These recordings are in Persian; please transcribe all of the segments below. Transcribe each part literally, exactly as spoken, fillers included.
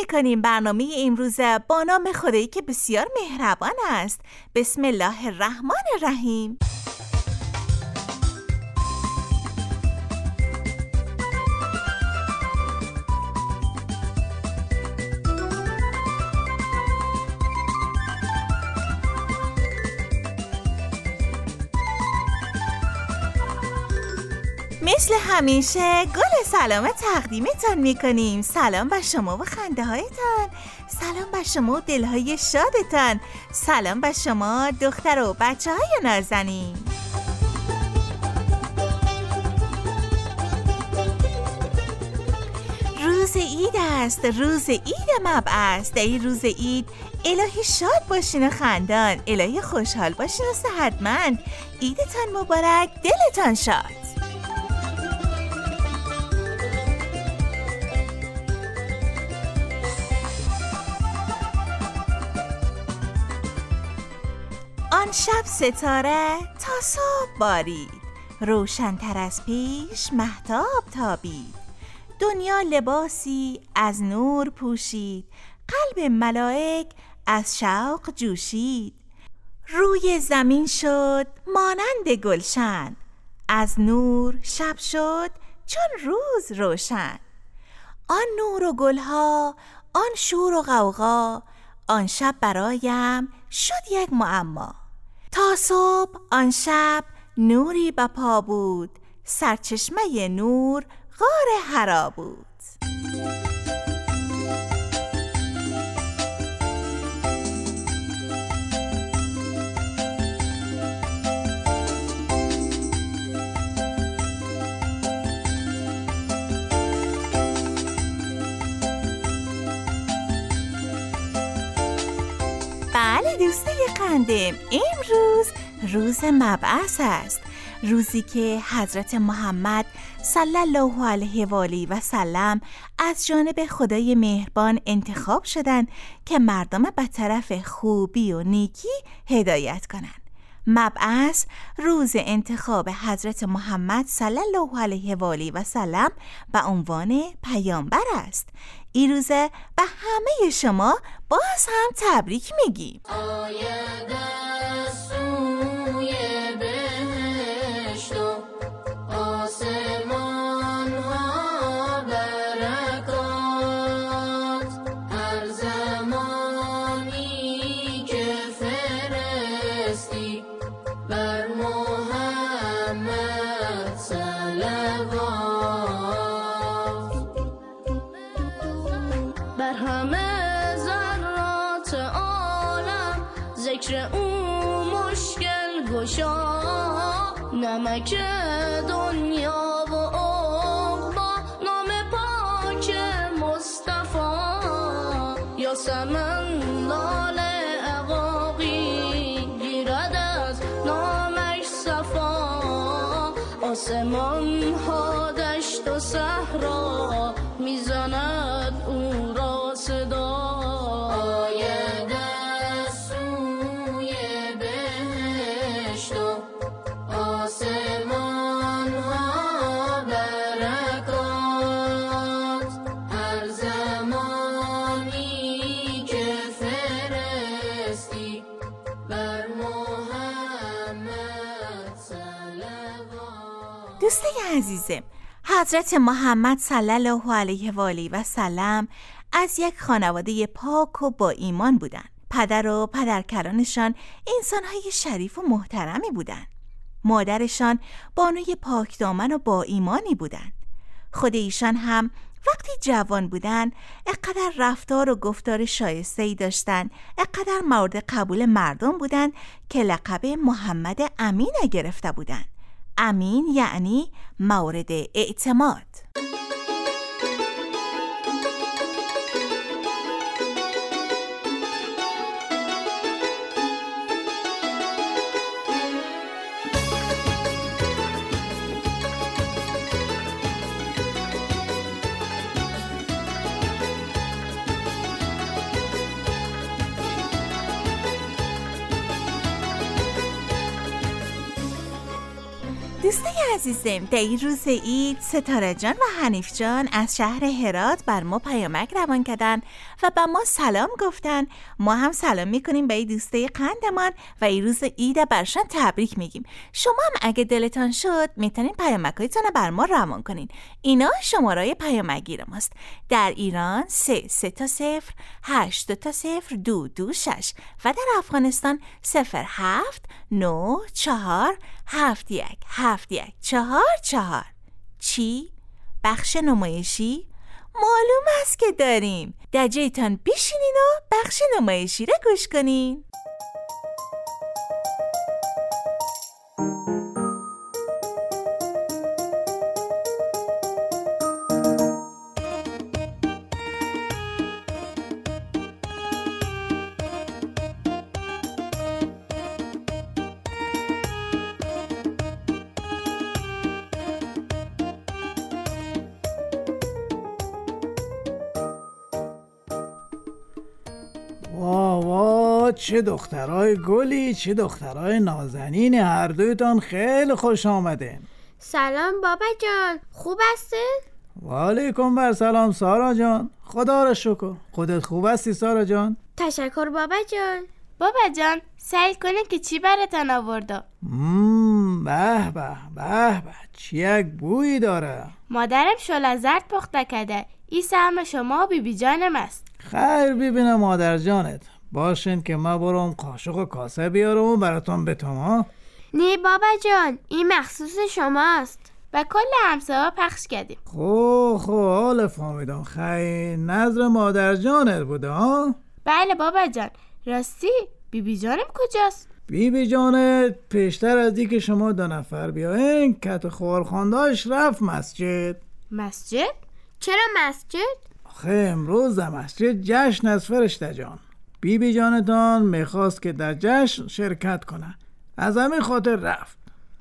میکنیم برنامه امروزه با نام خدایی که بسیار مهربان است. بسم الله الرحمن الرحیم. مثل همیشه گل سلام تقدیمتان میکنیم. سلام بر شما و خنده هایتان، سلام بر شما و دلهای شادتان، سلام بر شما دختر و بچه های نازنین. روز عید است، روز عید مبعث. در این روز عید الهی شاد باشین و خندان، الهی خوشحال باشین و صحتمند. عیدتان مبارک، دلتان شاد. آن شب ستاره تا صبح بارید، روشن‌تر از پیش مهتاب تابید. دنیا لباسی از نور پوشید، قلب ملائک از شوق جوشید. روی زمین شد مانند گلشن، از نور شب شد چون روز روشن. آن نور و گلها، آن شور و غوغا، آن شب برایم شد یک معما. تا صبح آن شب نوری بپا بود، سرچشمه نور غار حرا بود. بله دوستای قندم، امروز روز مبعث است، روزی که حضرت محمد صلی الله علیه و آله و سلم از جانب خدای مهربان انتخاب شدند که مردم به طرف خوبی و نیکی هدایت کنند. مبعث روز انتخاب حضرت محمد صلی الله علیه و آله و سلم به عنوان پیامبر است. این روزه به همه شما باز هم تبریک میگیم. نمک دنیا و عقبا، نام پاک مصطفی. یا سمن لال عقاقی، گیرد از نامش صفا. آسمان ها دشت و صحرا، میزند او را صدا. دوستای عزیزم، حضرت محمد صلی الله علیه و آله و سلم از یک خانواده پاک و با ایمان بودند. پدر و پدرکلانشان انسان‌های شریف و محترمی بودند. مادرشان بانوی پاکدامن و با ایمانی بودند. خود ایشان هم وقتی جوان بودند اقدر رفتار و گفتار شایسته‌ای داشتند، اقدر مورد قبول مردم بودند که لقب محمد امین گرفته بودند. امین یعنی مورد اعتماد. دوستای عزیزم، در این روز عید ستاره جان و حنیف جان از شهر هرات بر ما پیامک روان کردن و به ما سلام گفتن. ما هم سلام میکنیم به این دوستای قندمان و این روز عید برشان تبریک میگیم. شما هم اگه دلتان شد میتونین پیامکایتون رو بر ما روان کنین. اینا شماره پیامکگیر ماست. در ایران سه سه تا صفر هشت دو تا صفر دو دو شش و در افغانستان صفر هفت نه چهار هفت یک هفت یک چهار چهار. چی؟ بخش نمایشی؟ معلوم است که داریم. در جایتان بشینین و بخش نمایشی را گوش کنین. واه واه، چه دخترای گلی، چه دخترای نازنین. هر دویتان خیلی خوش آمدین. سلام بابا جان، خوب هستین؟ و علیکم بر سلام سارا جان، خدا را شکر. خودت خوب هستی سارا جان؟ تشکر بابا جان. بابا جان سعی کنین که چی براتون آورده. مم به به به به، چی یک بویی داره. مادرم شل زرد پخته کرده. این سهم شما و بی بی جانم است. خیر ببینم مادر جانت. باشین که ما برم قاشق و کاسه بیارم و براتون بتم ها. نه بابا جان، این مخصوص شماست. و کل همسایه‌ها پخش کردیم. خو خو حال فهمیدم. خیر نظر مادر جانت بوده ها؟ بله بابا جان. راستی بی بی جانم کجاست؟ بی بی جانت پیشتر از دی که شما دو نفر بیاین کت خوارخانداش رفت مسجد. مسجد؟ چرا مسجد؟ آخه امروز در مسجد جشن از فرشته جان. بی بی جانتان میخواست که در جشن شرکت کنه، از همین خاطر رفت.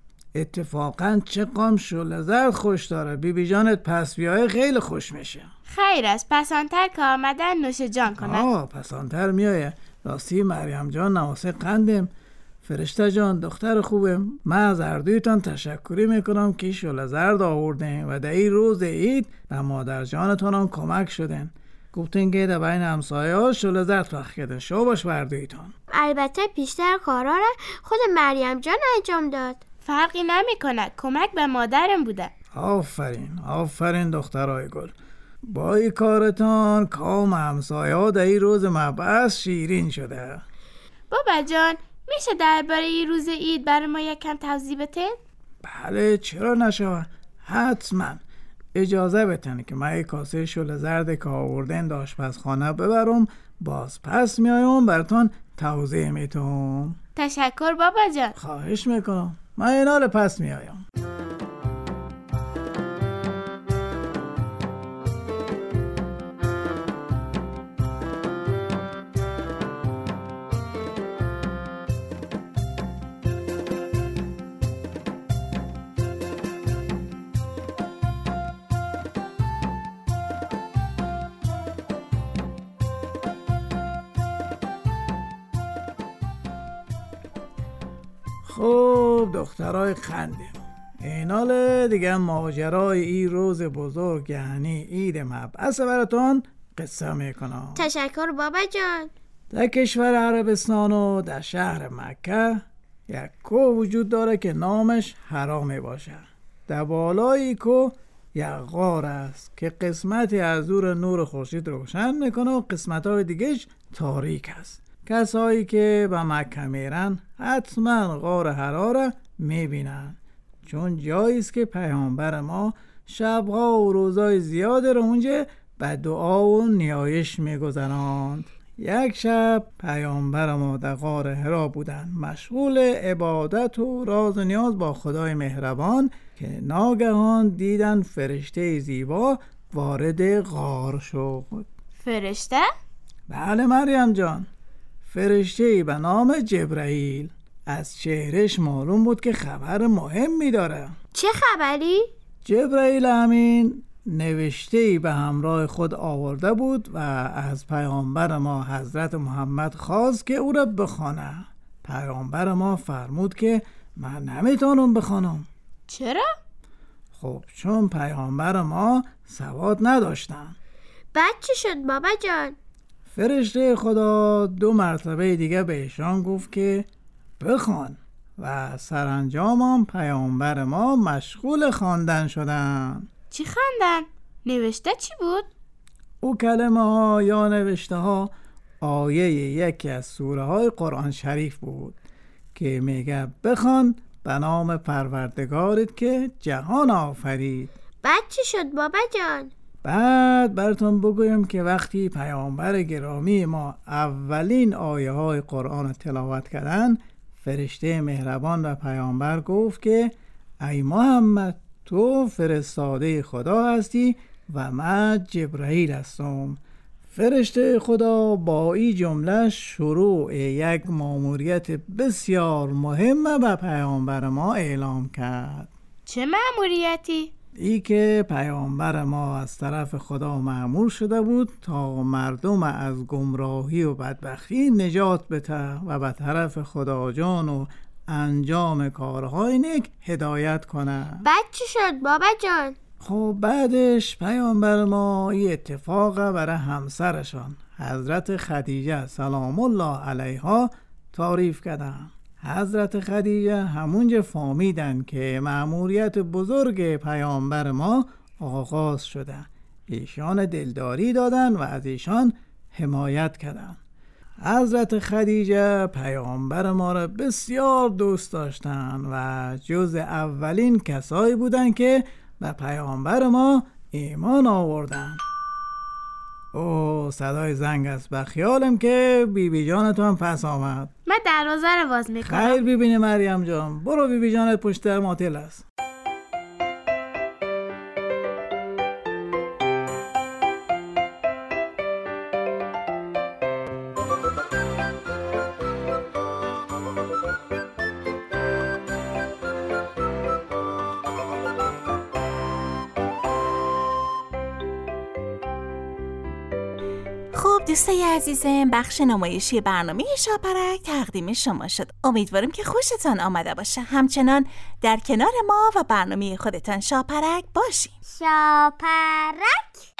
اتفاقا چه قام شعله زرد خوش داره. بی بی جانت پس بیای خیلی خوش میشه. خیر است، پسانتر که آمدن نوش جان کنن. آه پسانتر میایه. راستی مریم جان نواسه قندم. فرشته جان دختر خوبم. من از اردویتان تشکری میکنم که شعله زرد آوردین و در این روز عید به مادر جانتان هم کمک شدن. گفتین که در بین همسایه ها شعله زرد پخش کردن. شو باش بردویتان. البته بیشتر کارا را خود مریم جان انجام داد. فرقی نمیکنه، کمک به مادرم بوده. آفرین آفرین دخترای گل. با این کارتان کام همسایه ها در این روز مبعث شیرین شده. بابا جان میشه درباره این روز عید برای ما یکم توضیح بدین؟ بله چرا نشود، حتما. اجازه بتن که من یک کاسه شعله زرد که آوردن در آشپزخانه ببرم، باز پس میایم براتون توضیح میتونم. تشکر بابا جان. خواهش میکنم. من اینال پس میایم. خوب دخترای خندیم، اینال دیگه ماجرای این روز بزرگ یعنی عید مبعث براتون قصه میکنم. تشکر بابا جان. در کشور عربستان و در شهر مکه یک کوه وجود داره که نامش حرامی باشه. در بالای کوه یک غار است که قسمتی از دور نور خورشید روشن میکنه و قسمت‌های دیگهش تاریک است. کسایی که به مکه میرن حتما غار حرا را میبینن، چون جایی است که پیامبر ما شبها و روزای زیاده رو اونجا به دعا و نیایش میگذراند. یک شب پیامبر ما در غار حرا بودن، مشغول عبادت و راز و نیاز با خدای مهربان، که ناگهان دیدن فرشته زیبا وارد غار شد. فرشته؟ بله مریم جان، فرشته‌ای به نام جبرائیل. از چهرهش معلوم بود که خبر مهمی داره. چه خبری؟ جبرائیل امین نوشته‌ای به همراه خود آورده بود و از پیامبر ما حضرت محمد خواست که او را بخوانه. پیامبر ما فرمود که من نمیتونم بخوانم. چرا؟ خب چون پیامبر ما سواد نداشتن. بعد چی شد بابا جان؟ فرشته خدا دو مرتبه دیگه به ایشان گفت که بخوان و سرانجام هم پیامبر ما مشغول خواندن شدن. چی خواندن؟ نوشته چی بود؟ او کلمه ها یا نوشته ها آیه یکی از سوره های قرآن شریف بود که میگه بخوان به نام پروردگارت که جهان آفرید. بعد چی شد بابا جان؟ بعد براتون بگویم که وقتی پیامبر گرامی ما اولین آیه های قرآن رو تلاوت کردن، فرشته مهربان و پیامبر گفت که ای محمد تو فرستاده خدا هستی و من جبرائیل هستم. فرشته خدا با این جمله شروع یک مأموریت بسیار مهم به پیامبر ما اعلام کرد. چه مأموریتی؟ ای که پیامبر ما از طرف خدا مأمور شده بود تا مردم از گمراهی و بدبختی نجات بده و به طرف خدا جان و انجام کارهای نیک هدایت کنه. بعد چی شد بابا جان؟ خب بعدش پیامبر ما این اتفاق برای همسرشان حضرت خدیجه سلام الله علیها تعریف کردن. حضرت خدیجه همونجا فهمیدن که مأموریت بزرگ پیامبر ما آغاز شده. ایشان دلداری دادن و از ایشان حمایت کردن. حضرت خدیجه پیامبر ما را بسیار دوست داشتن و جز اولین کسایی بودن که به پیامبر ما ایمان آوردن. اوه صدای زنگ است. به خیالم که بی بی جانت هم پس آمد. من دروازه رو باز میکنم. خیر ببینی مریم جان، برو بی بی جانت پشت در ماتل است. خب دوستای عزیزم، بخش نمایشی برنامه شاپرک تقدیم شما شد. امیدوارم که خوشتان آمده باشه. همچنان در کنار ما و برنامه خودتان شاپرک باشین. شاپرک.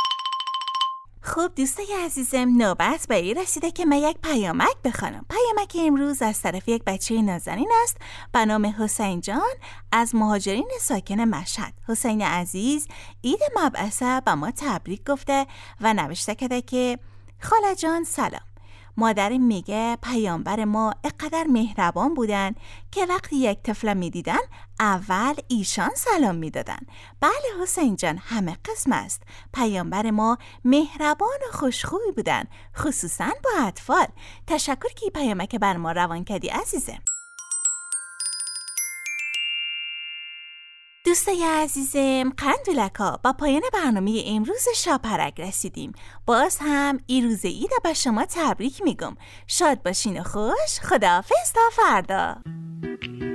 خب دوستای عزیزم، نوبت به این رسیده که من یک پیامک بخوانم. پیامک امروز از طرف یک بچه نازنین است به نام حسین جان از مهاجرین ساکن مشهد. حسین عزیز عید مبعثه به ما تبریک گفته و نوشته کرده که خاله جان سلام. مادرم میگه پیامبر ما اقدر مهربان بودن که وقتی یک طفل میدیدن اول ایشان سلام میدادن. بله حسین جان، همه قسم است. پیامبر ما مهربان و خوشخوی بودن، خصوصا با اطفال. تشکر که پیامک بر ما روان کردی عزیزم. دوستای عزیزم، قندولکا با پایان برنامه امروز شاپرک رسیدیم. باز هم این روز عید به شما تبریک میگم. شاد باشین و خوش. خداحافظ تا فردا.